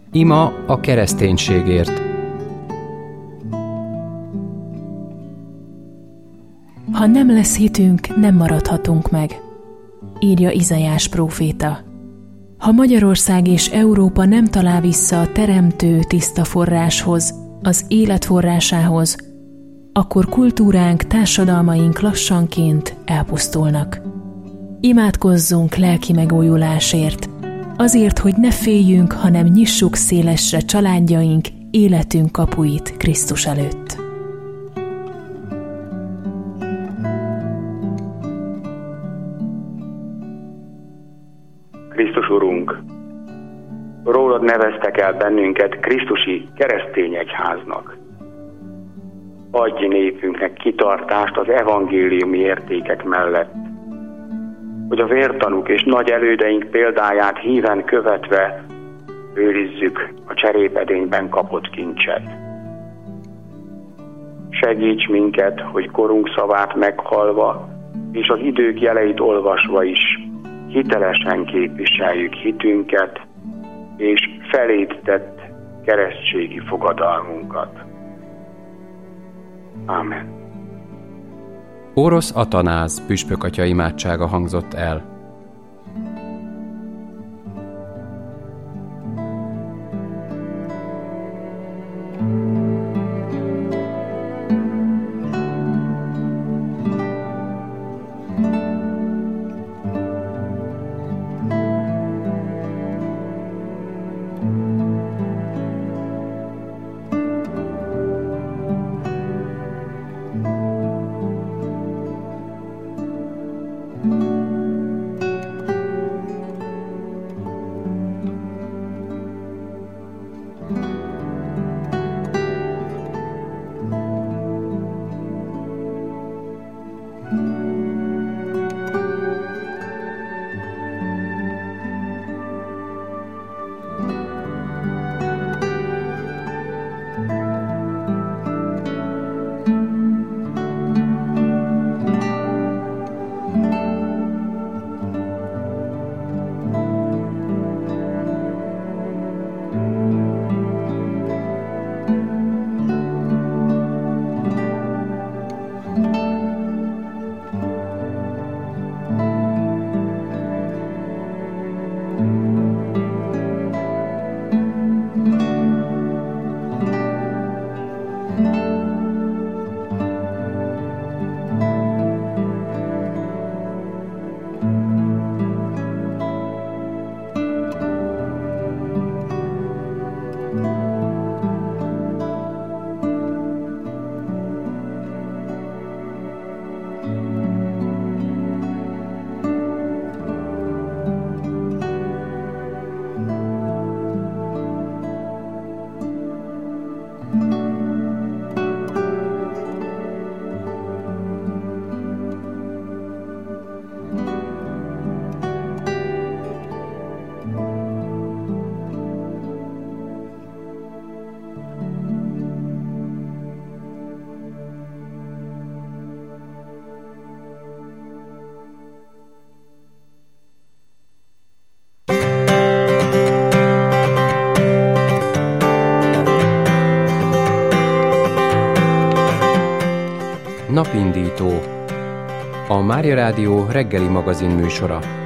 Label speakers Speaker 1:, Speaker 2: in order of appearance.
Speaker 1: Ima a kereszténységért.
Speaker 2: Ha nem lesz hitünk, nem maradhatunk meg, írja Izaiás próféta. Ha Magyarország és Európa nem talál vissza a teremtő tiszta forráshoz, az élet forrásához, akkor kultúránk, társadalmaink lassanként elpusztulnak. Imádkozzunk lelki megújulásért, azért, hogy ne féljünk, hanem nyissuk szélesre családjaink, életünk kapuit Krisztus előtt.
Speaker 3: Krisztus Urunk, rólad neveztek el bennünket krisztusi keresztény egyháznak. Adj népünknek kitartást az evangéliumi értékek mellett, hogy a vértanúk és nagy elődeink példáját híven követve őrizzük a cserépedényben kapott kincset. Segíts minket, hogy korunk szavát meghallva és az idők jeleit olvasva is hitelesen képviseljük hitünket és feléd tett keresztségi fogadalmunkat. Ámen.
Speaker 1: Orosz Atanáz püspökatya imádsága hangzott el. Napindító, a Mária Rádió reggeli magazin műsora.